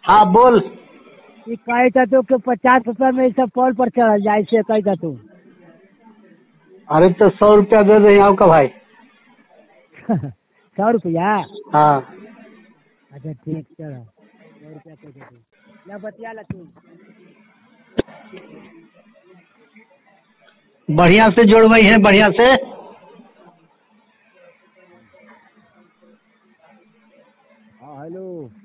हाँ बोल। ये कहे था तो कि 50 रुपया में सब पॉल पर चढ़ जाए से कही था तू। अरे तो 100 रुपया दे रहे हैं आपका भाई। 100 रुपया? हाँ अच्छा ठीक, चलो 100 रुपया कह दे तू। ला बतिया ला तू। बढ़िया से जोड़वाई है, बढ़िया से। हाँ हेलो।